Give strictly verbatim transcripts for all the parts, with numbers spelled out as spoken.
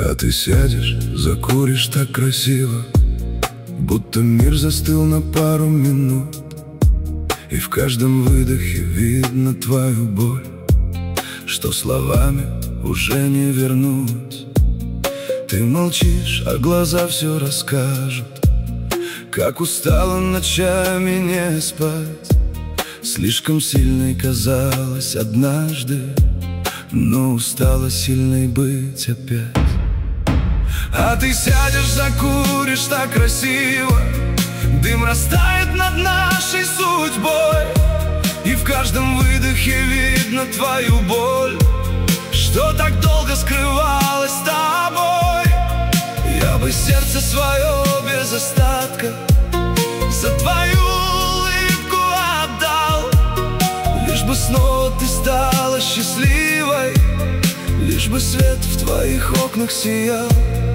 А ты сядешь, закуришь так красиво, будто мир застыл на пару минут, и в каждом выдохе видно твою боль, что словами уже не вернуть. Ты молчишь, а глаза все расскажут, как устала ночами не спать. Слишком сильной казалась однажды, но устала сильной быть опять. А ты сядешь, закуришь так красиво, дым растает над нашей судьбой, и в каждом выдохе видно твою боль, что так долго скрывалась с тобой. Я бы сердце свое без остатка за твою улыбку отдал, лишь бы снова ты стала счастливой, лишь бы свет в твоих окнах сиял.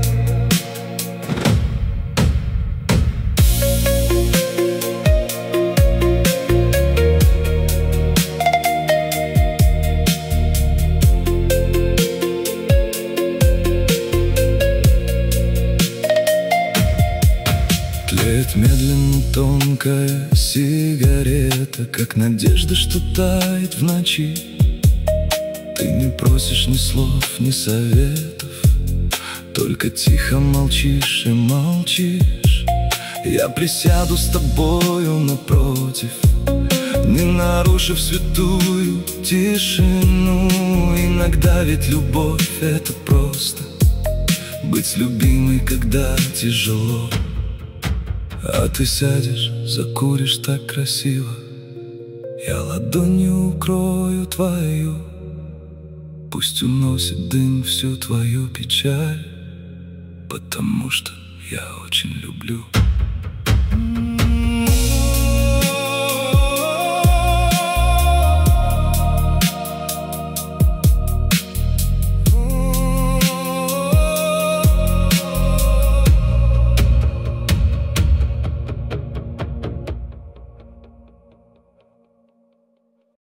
Тлеет медленно тонкая сигарета, как надежда, что тает в ночи. Ты не просишь ни слов, ни советов, только тихо молчишь и молчишь. Я присяду с тобою напротив, не нарушив святую тишину. Иногда ведь любовь — это просто быть любимой, когда тяжело. А ты сядешь, закуришь так красиво, я ладонью укрою твою. Пусть уносит дым всю твою печаль, потому что я очень люблю.